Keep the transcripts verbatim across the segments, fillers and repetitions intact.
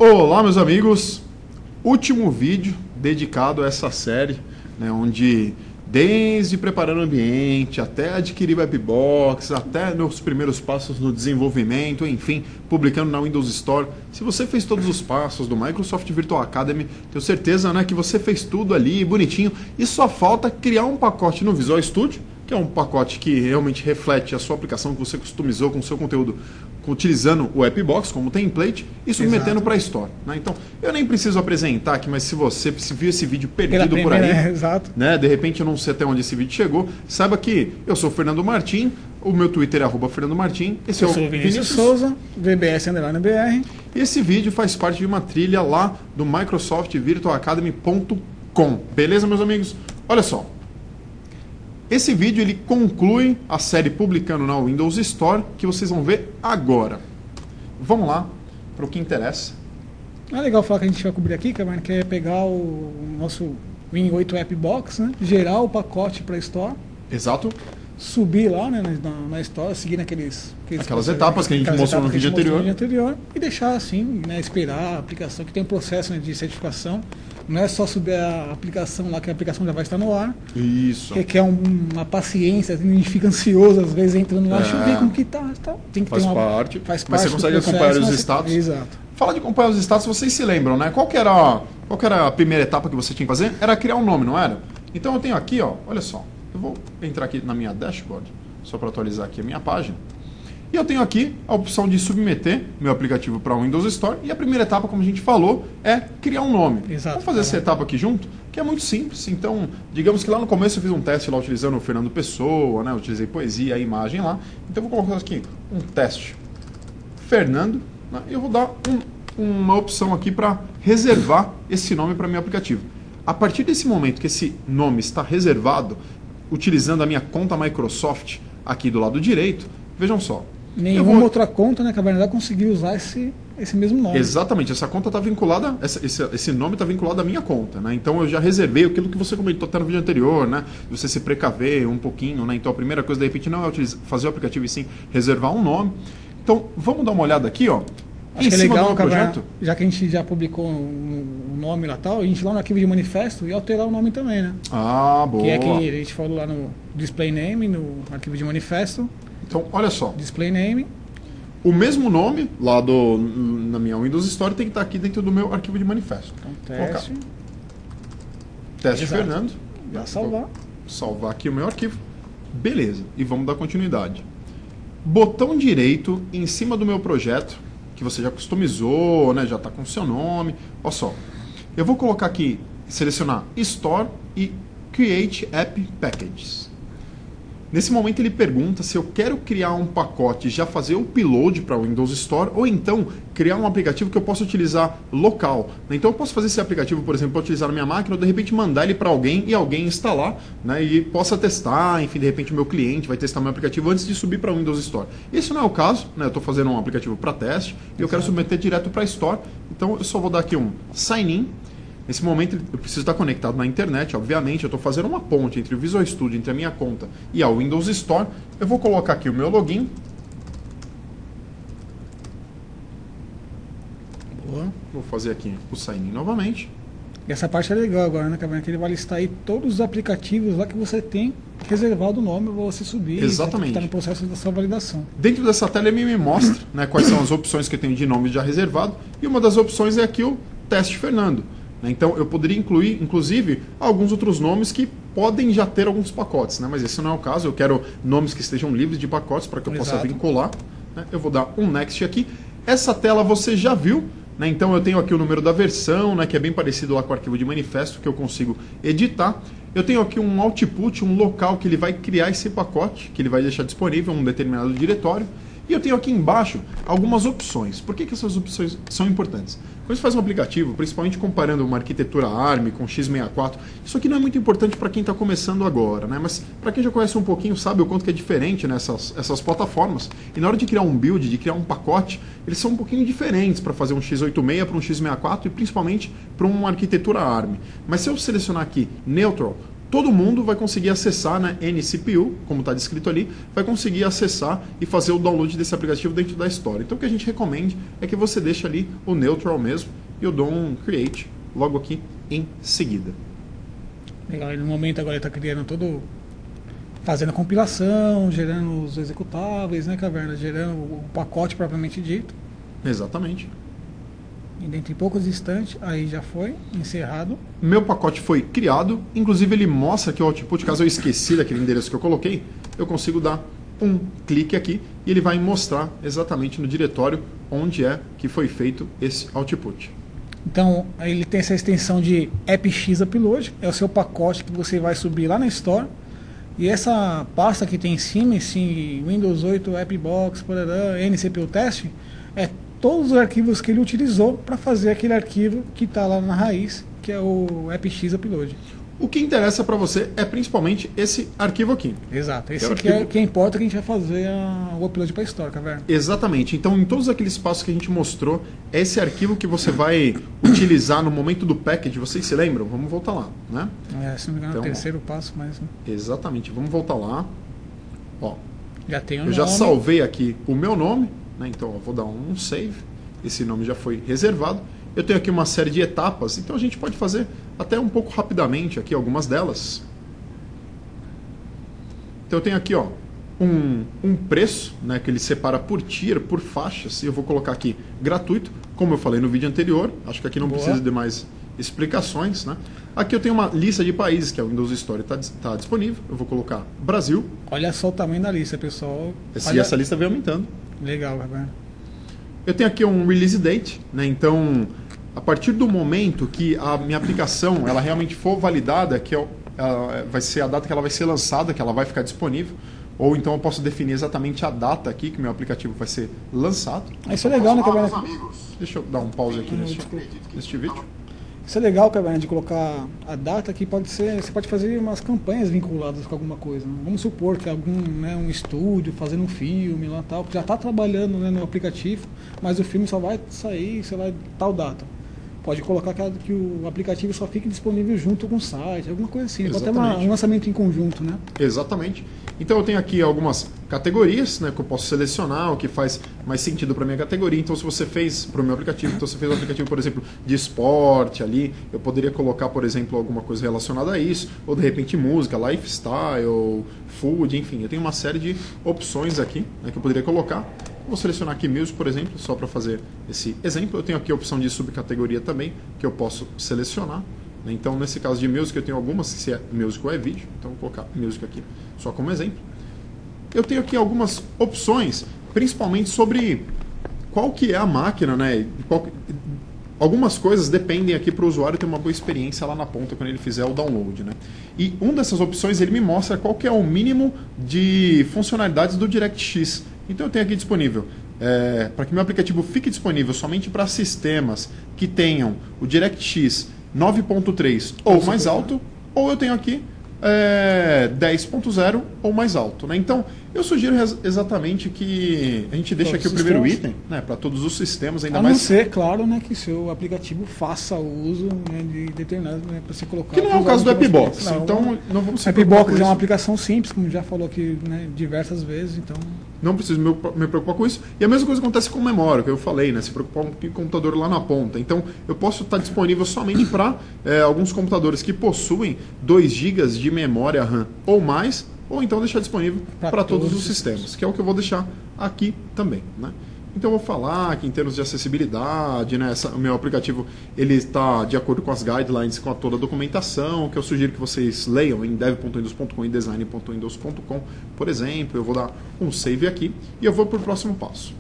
Olá, meus amigos, último vídeo dedicado a essa série, né, onde desde preparando o ambiente, até adquirir webbox, até meus primeiros passos no desenvolvimento, enfim, publicando na Windows Store. Se você fez todos os passos do Microsoft Virtual Academy, tenho certeza, né, que você fez tudo ali bonitinho e só falta criar um pacote no Visual Studio, que é um pacote que realmente reflete a sua aplicação que você customizou com o seu conteúdo, utilizando o Webbox como template e submetendo para a Store. Né? Então, eu nem preciso apresentar aqui, mas se você se viu esse vídeo perdido primeira, por aí, é, exato. Né, de repente eu não sei até onde esse vídeo chegou, saiba que eu sou o Fernando Martim, o meu Twitter é arroba Fernando Martim, esse eu é o sou Vinícius Souza, V B S underline B R. E esse vídeo faz parte de uma trilha lá do Microsoft Virtual Academy ponto com. Beleza, meus amigos? Olha só. Esse vídeo ele conclui a série publicando na Windows Store, que vocês vão ver agora. Vamos lá para o que interessa. É legal falar que a gente vai cobrir aqui, que é pegar o nosso Win oito Webbox, né? Gerar o pacote para a Store. Exato. Subir lá, né, na, na Store, seguir naqueles, aqueles aquelas etapas que a gente mostrou no vídeo anterior. no vídeo anterior. E deixar assim, né, esperar a aplicação, que tem um processo, né, de certificação. Não é só subir a aplicação lá, que a aplicação já vai estar no ar. Isso. Que é um, uma paciência, a gente fica ansioso às vezes entrando lá, é. deixa eu ver como que tá. tá. Tem que faz, ter uma, parte, faz parte. Mas você consegue processo, acompanhar os mas... status. Exato. Fala de acompanhar os status, vocês se lembram, né? Qual que era, qual que era a primeira etapa que você tinha que fazer? Era criar um nome, não era? Então eu tenho aqui, ó, olha só. Eu vou entrar aqui na minha dashboard, só para atualizar aqui a minha página. E eu tenho aqui a opção de submeter meu aplicativo para o Windows Store. E a primeira etapa, como a gente falou, é criar um nome. Exato. Vamos fazer essa etapa aqui junto, que é muito simples. Então, digamos que lá no começo eu fiz um teste lá utilizando o Fernando Pessoa, né? Eu utilizei poesia, a imagem lá. Então eu vou colocar aqui um teste Fernando, né? E eu vou dar um, uma opção aqui para reservar esse nome para meu aplicativo. A partir desse momento que esse nome está reservado, utilizando a minha conta Microsoft aqui do lado direito, vejam só. Nenhuma vou... outra conta, né, que a verdade conseguiu usar esse, esse mesmo nome. Exatamente, essa conta está vinculada, essa, esse, esse nome está vinculado à minha conta, né? Então eu já reservei aquilo que você comentou até no vídeo anterior, né? Você se precaver um pouquinho, né? Então a primeira coisa, de repente, não é utilizar, fazer o aplicativo e sim reservar um nome. Então vamos dar uma olhada aqui, ó. Acho que é legal, projeto. Já que a gente já publicou o nome lá tal, a gente lá no arquivo de manifesto e alterar o nome também, né? Ah, boa. Que é que a gente falou lá no display name, no arquivo de manifesto. Então, olha só. Display name. O mesmo nome lá do, na minha Windows Store tem que estar aqui dentro do meu arquivo de manifesto. Então, teste. Teste Exato. Fernando. Vai salvar. Salvar aqui o meu arquivo. Beleza. E vamos dar continuidade. Botão direito em cima do meu projeto, que você já customizou, né? Já está com o seu nome. Olha só. Eu vou colocar aqui, selecionar Store e Create App Packages. Nesse momento ele pergunta se eu quero criar um pacote e já fazer o upload para o Windows Store ou então criar um aplicativo que eu possa utilizar local. Então eu posso fazer esse aplicativo, por exemplo, para utilizar na minha máquina ou de repente mandar ele para alguém e alguém instalar, né, e possa testar, enfim, de repente o meu cliente vai testar meu aplicativo antes de subir para o Windows Store. Esse não é o caso, né, eu estou fazendo um aplicativo para teste e eu quero submeter direto para a Store, então eu só vou dar aqui um sign in. Nesse momento eu preciso estar conectado na internet, obviamente, eu estou fazendo uma ponte entre o Visual Studio, entre a minha conta e a Windows Store. Eu vou colocar aqui o meu login. Boa. Vou fazer aqui o sign in novamente. E essa parte é legal agora, né, Cabernet? Que ele vai listar aí todos os aplicativos lá que você tem reservado o nome para você subir. Exatamente. Está no processo da sua validação. Dentro dessa tela ele me mostra, né, quais são as opções que eu tenho de nome já reservado. E uma das opções é aqui o teste Fernando. Então eu poderia incluir, inclusive, alguns outros nomes que podem já ter alguns pacotes, né? Mas esse não é o caso. Eu quero nomes que estejam livres de pacotes para que eu Exato. possa vincular. Né? Eu vou dar um Next aqui. Essa tela você já viu, né? Então eu tenho aqui o número da versão, né? Que é bem parecido lá com o arquivo de manifesto que eu consigo editar. Eu tenho aqui um output, um local que ele vai criar esse pacote, que ele vai deixar disponível em um determinado diretório. E eu tenho aqui embaixo algumas opções. Por que, que essas opções são importantes? Quando você faz um aplicativo, principalmente comparando uma arquitetura ARM com x sessenta e quatro, isso aqui não é muito importante para quem está começando agora, né? Mas para quem já conhece um pouquinho, sabe o quanto que é diferente nessas essas plataformas. E na hora de criar um build, de criar um pacote, eles são um pouquinho diferentes para fazer um x oitenta e seis para um x sessenta e quatro e principalmente para uma arquitetura ARM. Mas se eu selecionar aqui Neutral, todo mundo vai conseguir acessar, né, N C P U, como está descrito ali, vai conseguir acessar e fazer o download desse aplicativo dentro da Store. Então o que a gente recomenda é que você deixe ali o neutral mesmo e eu dou um create logo aqui em seguida. Legal, e no momento agora ele está criando todo, fazendo a compilação, gerando os executáveis, né, Caverna, gerando o pacote propriamente dito. Exatamente. E dentro de poucos instantes, aí já foi encerrado. Meu pacote foi criado, inclusive ele mostra aqui o output, caso eu esqueci daquele endereço que eu coloquei, eu consigo dar um clique aqui e ele vai mostrar exatamente no diretório onde é que foi feito esse output. Então, ele tem essa extensão de AppX Upload, é o seu pacote que você vai subir lá na Store. E essa pasta que tem em cima, esse Windows oito, AppBox, N C P U Test, é todos os arquivos que ele utilizou para fazer aquele arquivo que está lá na raiz, que é o AppX Upload. O que interessa para você é principalmente esse arquivo aqui. Exato, esse é aqui arquivo... é que importa que a gente vai fazer a, o upload para a Store, Caverna. Exatamente, então em todos aqueles passos que a gente mostrou, é esse arquivo que você vai utilizar no momento do package, vocês se lembram? Vamos voltar lá, né? É, se não me engano, então, é o terceiro passo, mas... Exatamente, vamos voltar lá. Ó, já tem o eu nome. já salvei aqui o meu nome, né? Então eu vou dar um save, esse nome já foi reservado. Eu tenho aqui uma série de etapas, então a gente pode fazer até um pouco rapidamente aqui algumas delas. Então eu tenho aqui, ó, um, um preço, né, que ele separa por tier, por faixas, e eu vou colocar aqui gratuito, como eu falei no vídeo anterior, acho que aqui não Boa. precisa de mais explicações, né? Aqui eu tenho uma lista de países que a Windows Store está tá disponível, eu vou colocar Brasil. Olha só o tamanho da lista, pessoal. Esse, Olha... essa lista vem aumentando. Legal, Caverna. Eu tenho aqui um release date, né? Então, a partir do momento que a minha aplicação ela realmente for validada, que eu, ela vai ser a data que ela vai ser lançada, que ela vai ficar disponível, ou então eu posso definir exatamente a data aqui que meu aplicativo vai ser lançado. Isso é legal, né, Caverna? Deixa eu dar um pause aqui neste, neste vídeo. Isso é legal, Caverna, de colocar a data que pode ser, você pode fazer umas campanhas vinculadas com alguma coisa. Né? Vamos supor que algum, né, um estúdio fazendo um filme lá tal, que já está trabalhando, né, no aplicativo, mas o filme só vai sair, sei lá, tal data. Pode colocar que, a, que o aplicativo só fique disponível junto com o site, alguma coisa assim. Pode ter uma, um lançamento em conjunto, né? Exatamente. Então eu tenho aqui algumas categorias, né, que eu posso selecionar, o que faz mais sentido para minha categoria. Então se você fez para o meu aplicativo, então você fez um aplicativo, por exemplo, de esporte ali, eu poderia colocar, por exemplo, alguma coisa relacionada a isso, ou de repente música, lifestyle, food, enfim. Eu tenho uma série de opções aqui, né, que eu poderia colocar. Vou selecionar aqui Music, por exemplo, só para fazer esse exemplo. Eu tenho aqui a opção de subcategoria também, que eu posso selecionar. Então, nesse caso de Music, eu tenho algumas, se é Music ou é vídeo. Então, vou colocar Music aqui só como exemplo. Eu tenho aqui algumas opções, principalmente sobre qual que é a máquina, né? Qual... Algumas coisas dependem aqui para o usuário ter uma boa experiência lá na ponta quando ele fizer o download, né? E uma dessas opções, ele me mostra qual que é o mínimo de funcionalidades do DirectX. Então eu tenho aqui disponível, é, para que meu aplicativo fique disponível somente para sistemas que tenham o DirectX nove ponto três ou mais alto, ou eu tenho aqui é, dez ponto zero ou mais alto. Né? Então eu sugiro exatamente que a gente deixe aqui o primeiro item, né, para todos os sistemas, ainda a mais... não ser, claro, né, que seu aplicativo faça uso, né, de determinado, né, para você colocar... Que não é o caso do AppBox, então não vamos se preocupar com isso. AppBox é uma aplicação simples, como já falou aqui, né, diversas vezes, então... Não preciso me, me preocupar com isso. E a mesma coisa acontece com memória, que eu falei, né? Se preocupar com o computador lá na ponta. Então, eu posso estar disponível somente para é, alguns computadores que possuem dois gigas de memória RAM ou mais, ou então deixar disponível para todos, todos os sistemas, sistemas, que é o que eu vou deixar aqui também, né? Então eu vou falar que em termos de acessibilidade, né, essa, o meu aplicativo ele está de acordo com as guidelines, com a toda a documentação, que eu sugiro que vocês leiam em dev ponto windows ponto com e design ponto windows ponto com, por exemplo. Eu vou dar um save aqui e eu vou para o próximo passo.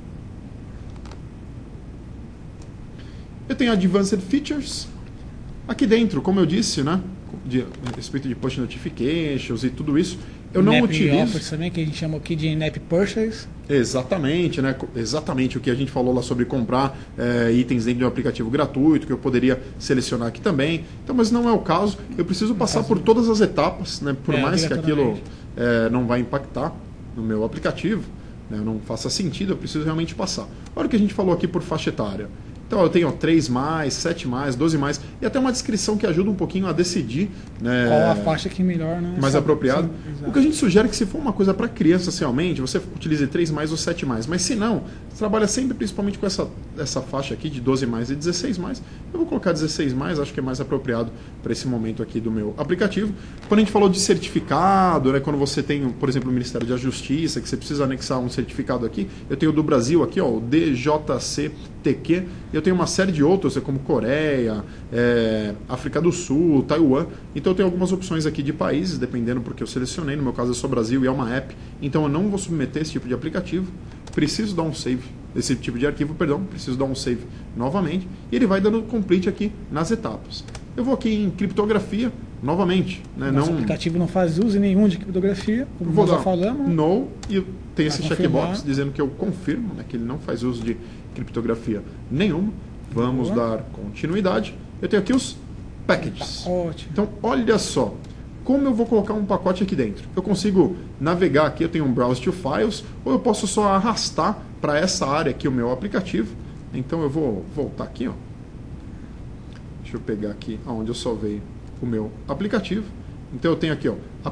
Eu tenho Advanced Features. Aqui dentro, como eu disse, né, de, a respeito de push notifications e tudo isso, eu não utilizo... também, que a gente chama aqui de in-app purchase. Exatamente, né? Exatamente o que a gente falou lá sobre comprar é, itens dentro de um aplicativo gratuito, que eu poderia selecionar aqui também. Então, mas não é o caso. Eu preciso passar por todas as etapas, né? Por é, mais que aquilo é, não vai impactar no meu aplicativo, né? Não faça sentido, eu preciso realmente passar. Olha o que a gente falou aqui por faixa etária. Então eu tenho ó, três mais, sete mais, doze mais, e até uma descrição que ajuda um pouquinho a decidir, né, qual a faixa que melhor, né? mais Sabe, apropriado. sim, O que a gente sugere é que se for uma coisa para criança realmente, você utilize três mais ou sete mais. Mas se não, você trabalha sempre principalmente com essa, essa faixa aqui de doze mais e dezesseis mais. Eu vou colocar dezesseis mais, acho que é mais apropriado para esse momento aqui do meu aplicativo. Quando a gente falou de certificado, né, quando você tem, por exemplo, o Ministério da Justiça, que você precisa anexar um certificado aqui, eu tenho do Brasil aqui, ó, o D J C T Q, eu tenho uma série de outros, como Coreia, é, África do Sul, Taiwan. Então eu tenho algumas opções aqui de países, dependendo porque eu selecionei. No meu caso é só Brasil e é uma app. Então eu não vou submeter esse tipo de aplicativo. Preciso dar um save, esse tipo de arquivo, perdão, preciso dar um save novamente. E ele vai dando complete aqui nas etapas. Eu vou aqui em criptografia, novamente. Né, Nosso não... aplicativo não faz uso nenhum de criptografia, como vou nós dar já falamos. No, e tem esse confirmar. checkbox dizendo que eu confirmo, né, que ele não faz uso de criptografia nenhuma. Vamos Boa. dar continuidade. Eu tenho aqui os packages. Pacote. Então, olha só. Como eu vou colocar um pacote aqui dentro? Eu consigo navegar aqui, eu tenho um Browse to Files, ou eu posso só arrastar para essa área aqui o meu aplicativo. Então eu vou voltar aqui, ó. Deixa eu pegar aqui onde eu salvei o meu aplicativo. Então eu tenho aqui, ó,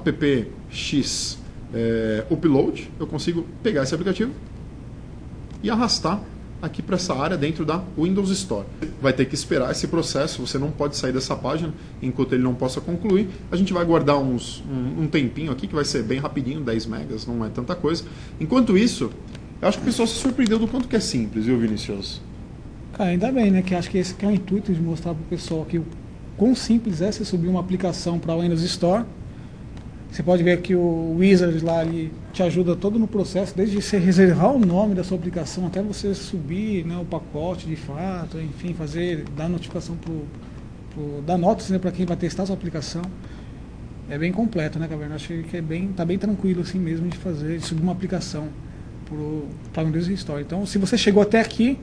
appx é, upload. Eu consigo pegar esse aplicativo e arrastar aqui para essa área dentro da Windows Store. Vai ter que esperar esse processo, você não pode sair dessa página enquanto ele não possa concluir. A gente vai guardar uns, um, um tempinho aqui, que vai ser bem rapidinho, dez megas, não é tanta coisa. Enquanto isso, eu acho que o pessoal se surpreendeu do quanto que é simples, viu, Vinicius? Cara, ainda bem, né? Que acho que esse que é o intuito de mostrar para o pessoal que o quão simples é você subir uma aplicação para a Windows Store. Você pode ver que o Wizard lá ele te ajuda todo no processo, desde você reservar o nome da sua aplicação até você subir, né, o pacote de fato, enfim, fazer, dar notificação pro, pro dar notas, né, para quem vai testar a sua aplicação. É bem completo, né, Caverna? Acho que é bem, tá bem tranquilo assim mesmo de fazer, de subir uma aplicação para o Windows Store. Então, se você chegou até aqui,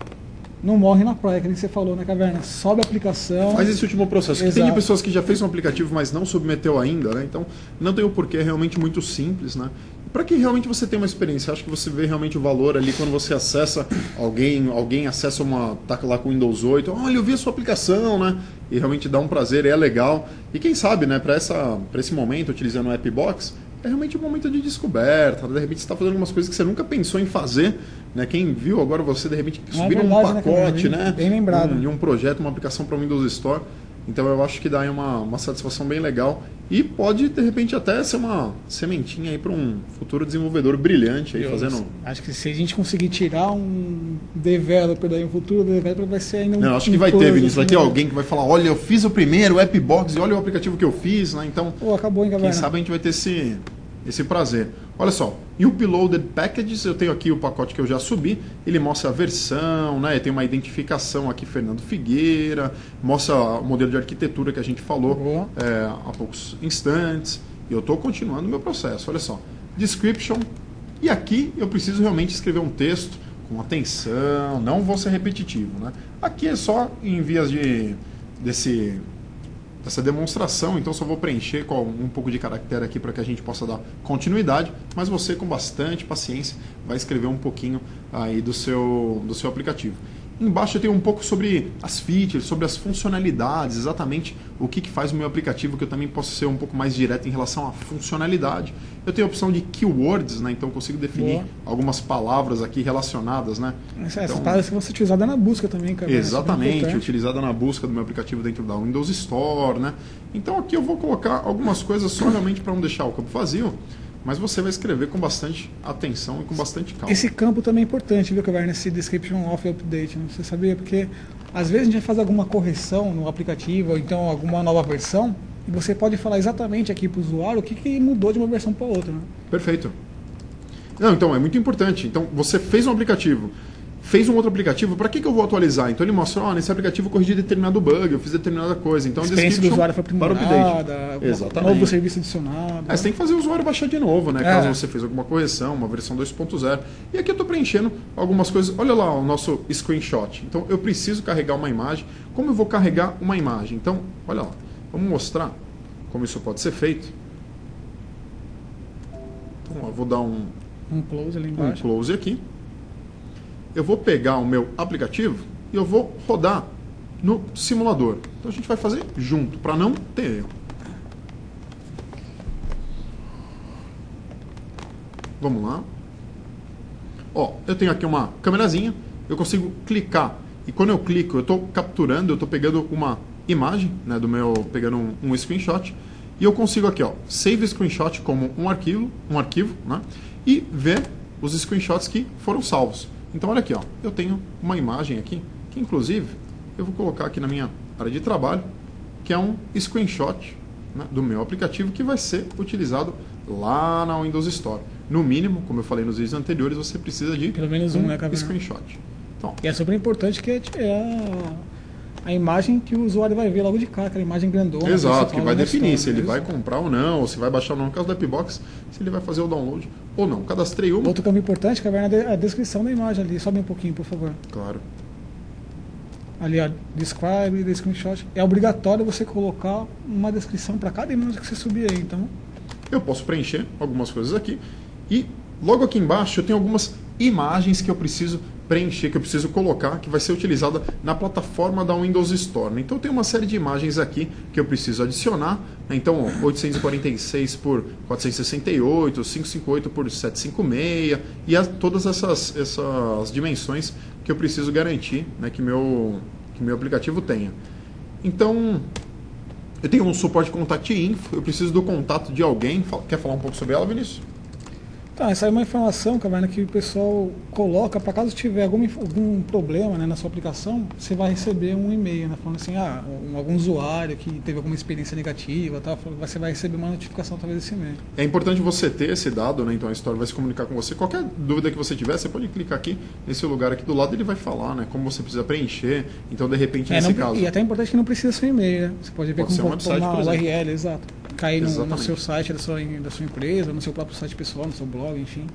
não morre na praia, que nem você falou, né, Caverna? Sobe a aplicação. Faz esse último processo. Que tem Exato. pessoas que já fez um aplicativo, mas não submeteu ainda, né? Então, não tem o porquê, é realmente muito simples, né? Para que realmente você tenha uma experiência, acho que você vê realmente o valor ali quando você acessa alguém, alguém acessa uma, tá lá com o Windows oito, olha, eu vi a sua aplicação, né? E realmente dá um prazer, é legal. E quem sabe, né, para essa, para esse momento, utilizando o AppBox, é realmente um momento de descoberta. De repente você está fazendo algumas coisas que você nunca pensou em fazer, né? Quem viu agora você, de repente, subir é um verdade, pacote, né, né? Bem lembrado. Um, um projeto, uma aplicação para o Windows Store. Então eu acho que dá aí uma, uma satisfação bem legal. E pode, de repente, até ser uma sementinha aí para um futuro desenvolvedor brilhante aí, Eu fazendo. Acho que se a gente conseguir tirar um developer daí, um futuro developer vai ser ainda um. Não, acho que um vai ter, plus, Vinícius. Vai assim, ter né? alguém que vai falar, olha, eu fiz o primeiro, o AppBox, e olha o aplicativo que eu fiz, né? Então, Pô, acabou, hein, quem Caverna? sabe a gente vai ter esse, esse prazer. Olha só, e o Uploaded Packages, eu tenho aqui o pacote que eu já subi, ele mostra a versão, né? Tem uma identificação aqui, Fernando Figueira, mostra o modelo de arquitetura que a gente falou é, há poucos instantes. E eu estou continuando o meu processo, olha só. Description, e aqui eu preciso realmente escrever um texto com atenção, não vou ser repetitivo, né? Aqui é só em vias de desse essa demonstração, então só vou preencher com um pouco de caractere aqui para que a gente possa dar continuidade, mas você com bastante paciência vai escrever um pouquinho aí do seu, do seu aplicativo. Embaixo eu tenho um pouco sobre as features, sobre as funcionalidades, exatamente o que, que faz o meu aplicativo, que eu também posso ser um pouco mais direto em relação à funcionalidade. Eu tenho a opção de keywords, né? Então eu consigo definir Boa. algumas palavras aqui relacionadas, né? Essa, essa Então, palavra que você utilizada na busca também, cara. exatamente, utilizada na busca do meu aplicativo dentro da Windows Store, né? Então aqui eu vou colocar algumas coisas só realmente para não deixar o campo vazio, mas você vai escrever com bastante atenção e com bastante calma. Esse campo também é importante, viu, Caverna? Esse description of update, né? Você sabia? Porque às vezes a gente vai fazer alguma correção no aplicativo, ou então alguma nova versão, e você pode falar exatamente aqui para o usuário o que, que mudou de uma versão para outra, né? Perfeito. Não, então, é muito importante. Então, você fez um aplicativo, fez um outro aplicativo, para que, que eu vou atualizar? Então ele mostra, ó, nesse aplicativo eu corrigi determinado bug, eu fiz determinada coisa. Então, A experiência do usuário foi aprimorada, exatamente. novo serviço adicionado. É, você tem que fazer o usuário baixar de novo, né? É. Caso você fez alguma correção, uma versão dois ponto zero. E aqui eu estou preenchendo algumas coisas. Olha lá o nosso screenshot. Então eu preciso carregar uma imagem. Como eu vou carregar uma imagem? Então, olha lá. Vamos mostrar como isso pode ser feito. Então, eu vou dar um, Um close ali um embaixo. close aqui. Eu vou pegar o meu aplicativo e eu vou rodar no simulador. Então a gente vai fazer junto, para não ter erro. Vamos lá. Ó, eu tenho aqui uma câmerazinha, eu consigo clicar. E quando eu clico, eu estou capturando, eu estou pegando uma imagem, né, do meu, pegando um, um screenshot. E eu consigo aqui, ó, save screenshot como um arquivo, um arquivo, né, e ver os screenshots que foram salvos. Então olha aqui, ó, eu tenho uma imagem aqui, que inclusive eu vou colocar aqui na minha área de trabalho, que é um screenshot, né, do meu aplicativo que vai ser utilizado lá na Windows Store. No mínimo, como eu falei nos vídeos anteriores, você precisa de pelo menos um, um né, screenshot. Então, e é super importante que é a, a imagem que o usuário vai ver logo de cara, aquela imagem grandona. Exato, que vai definir Store, se ele né? vai comprar ou não, ou se vai baixar ou não, no caso do Appbox, se ele vai fazer o download ou não. Cadastrei uma. Outro campo importante que vai na descrição da imagem ali. Sobe um pouquinho, por favor. Claro. Ali, ó, describe, the screenshot. É obrigatório você colocar uma descrição para cada imagem que você subir aí, então. Eu posso preencher algumas coisas aqui e logo aqui embaixo eu tenho algumas imagens que eu preciso preencher, que eu preciso colocar, que vai ser utilizada na plataforma da Windows Store. Né? Então eu tenho uma série de imagens aqui que eu preciso adicionar. Né? Então, ó, oitocentos e quarenta e seis por quatrocentos e sessenta e oito, quinhentos e cinquenta e oito por setecentos e cinquenta e seis e as, todas essas, essas dimensões que eu preciso garantir, né, que meu que meu aplicativo tenha. Então, eu tenho um suporte contact info, eu preciso do contato de alguém. Quer falar um pouco sobre ela, Vinícius? Tá, essa é uma informação, Caverna, que o pessoal coloca para caso tiver algum, algum problema, né, na sua aplicação, você vai receber um e-mail, né, falando assim, ah, um, algum usuário que teve alguma experiência negativa, tá, você vai receber uma notificação através desse e-mail. É importante você ter esse dado, né, então a Store vai se comunicar com você. Qualquer dúvida que você tiver, você pode clicar aqui nesse lugar aqui do lado, ele vai falar, né, como você precisa preencher. Então, de repente, é, nesse não, caso... E até é importante que não precisa ser um e-mail, né? Você pode ver pode como um website, uma por exemplo. U R L, exato. Cair no, no seu site da sua, da sua empresa, no seu próprio site pessoal, no seu blog, enfim.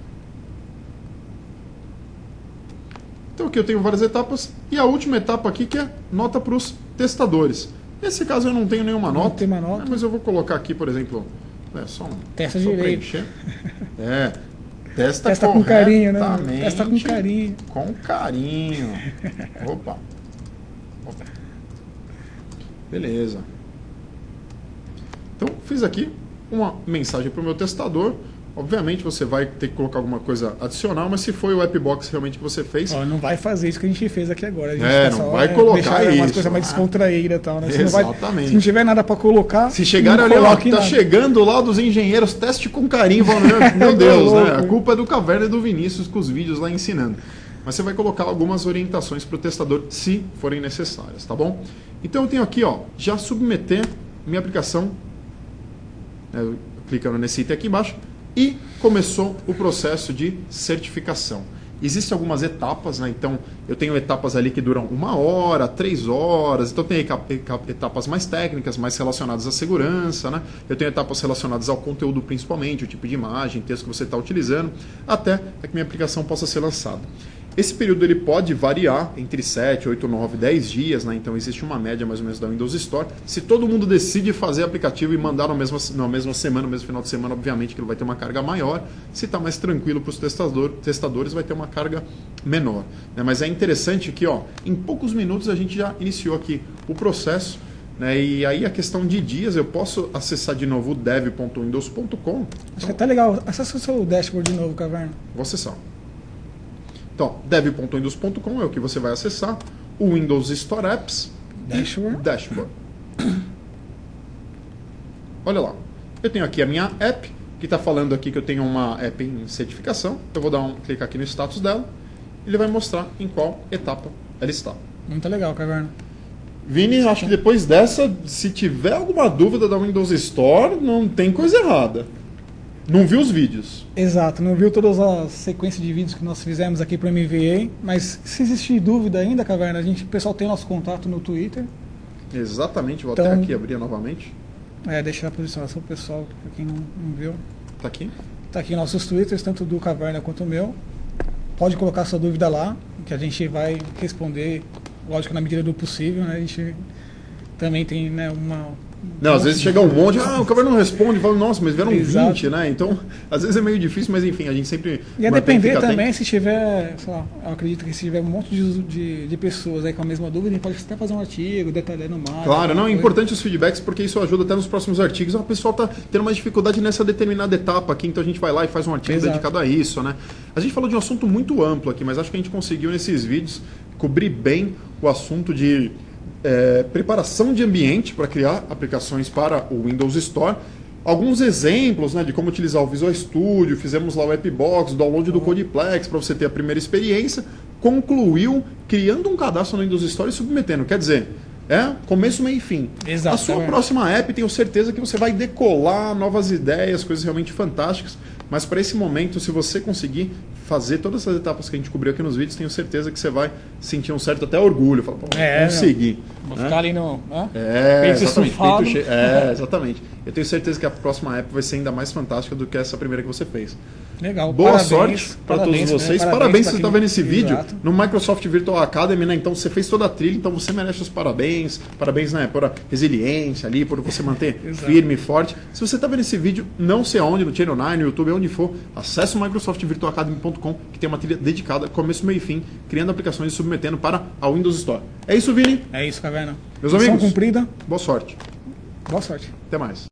Então aqui eu tenho várias etapas e a última etapa aqui que é nota para os testadores. Nesse caso eu não tenho nenhuma não nota, tem uma nota. Né, mas eu vou colocar aqui, por exemplo, né, só um, testa só direito. preencher. É, testa, testa com carinho, né? Testa com carinho. Com carinho. Opa. Opa. Beleza. Então fiz aqui uma mensagem para o meu testador. Obviamente você vai ter que colocar alguma coisa adicional, mas se foi o Appbox realmente que você fez... Ó, não vai fazer isso que a gente fez aqui agora. A gente é, não vai colocar isso. Umas coisas mais descontraídas e tal, né? Exatamente. Não vai, se não tiver nada para colocar... Se chegar ali, ó, tá nada. Chegando lá dos engenheiros, teste com carinho, vão, meu Deus, né? A culpa é do Caverna e do Vinícius com os vídeos lá ensinando. Mas você vai colocar algumas orientações para o testador, se forem necessárias, tá bom? Então eu tenho aqui, ó, já submeter minha aplicação, né, clicando nesse item aqui embaixo, e começou o processo de certificação. Existem algumas etapas, né? Então eu tenho etapas ali que duram uma hora, três horas, então tem etapas mais técnicas, mais relacionadas à segurança, né? Eu tenho etapas relacionadas ao conteúdo principalmente, o tipo de imagem, texto que você está utilizando, até que minha aplicação possa ser lançada. Esse período ele pode variar entre sete, oito, nove, dez dias, né? Então existe uma média mais ou menos da Windows Store. Se todo mundo decide fazer aplicativo e mandar na mesma, na mesma semana, no mesmo final de semana, obviamente que ele vai ter uma carga maior. Se está mais tranquilo para os testador, testadores, vai ter uma carga menor, né? Mas é interessante que, ó, em poucos minutos a gente já iniciou aqui o processo, né? E aí a questão de dias, eu posso acessar de novo o dev ponto windows ponto com. Acho que é até legal. Acessa o seu dashboard de novo, Caverna. Vou acessar. Então, dev ponto windows ponto com é o que você vai acessar. O Windows Store Apps Dashboard. e Dashboard. Olha lá. Eu tenho aqui a minha app, que está falando aqui que eu tenho uma app em certificação. Eu vou dar um clicar aqui no status dela. Ele vai mostrar em qual etapa ela está. Muito legal, Caverna. Vini, acho que depois dessa, se tiver alguma dúvida da Windows Store, não tem coisa errada. Não viu os vídeos. Exato, não viu todas as sequências de vídeos que nós fizemos aqui para o M V A, mas se existir dúvida ainda, Caverna, a gente, o pessoal tem nosso contato no Twitter. Exatamente, vou então, até aqui abrir novamente. É, deixar a posição para o pessoal, para quem não, não viu. Tá aqui? Tá aqui nossos Twitters, tanto do Caverna quanto o meu. Pode colocar sua dúvida lá, que a gente vai responder, lógico, na medida do possível, né? A gente também tem, né, uma Não, às vezes chega um monte, ah, o Caverna não responde, fala, nossa, mas vieram Exato. vinte, né? Então, às vezes é meio difícil, mas enfim, a gente sempre. Ia mantém, depender fica também atento. se tiver, sei lá, eu acredito que se tiver um monte de, de, de pessoas aí com a mesma dúvida, a gente pode até fazer um artigo, detalhando mais. Claro, não, é coisa. importante os feedbacks porque isso ajuda até nos próximos artigos. Ah, o pessoal tá tendo mais dificuldade nessa determinada etapa aqui, então a gente vai lá e faz um artigo Exato. dedicado a isso, né? A gente falou de um assunto muito amplo aqui, mas acho que a gente conseguiu nesses vídeos cobrir bem o assunto de é, preparação de ambiente para criar aplicações para o Windows Store. Alguns exemplos, né, de como utilizar o Visual Studio, fizemos lá o Appbox, o download do Codeplex para você ter a primeira experiência. Concluiu criando um cadastro no Windows Store e submetendo. Quer dizer, é começo, meio e fim. Exato, A sua é. próxima app, tenho certeza que você vai decolar novas ideias, coisas realmente fantásticas. Mas para esse momento, se você conseguir fazer todas essas etapas que a gente cobriu aqui nos vídeos, tenho certeza que você vai sentir um certo até orgulho. Fala, pô, É, consegui. Vou né? ficar ali no. Né? É, Peito exatamente. estufado. Peito cheio. É, exatamente. Eu tenho certeza que a próxima app vai ser ainda mais fantástica do que essa primeira que você fez. Legal. Boa parabéns, sorte para todos parabéns, vocês. né? Parabéns, se pra você está quem- vendo esse vídeo Exato. no Microsoft Virtual Academy, né? Então você fez toda a trilha, então você merece os parabéns. Parabéns, né, por a resiliência ali, por você manter Exato. firme e forte. Se você está vendo esse vídeo, não sei aonde, no Channel nove, no YouTube, onde for, acesse o microsoft virtual academy ponto com, que tem uma trilha dedicada, começo, meio e fim, criando aplicações e submetendo para a Windows Store. É isso, Vini. É isso, Caverna. Meus Missão amigos. cumprida. Boa sorte. Boa sorte. Até mais.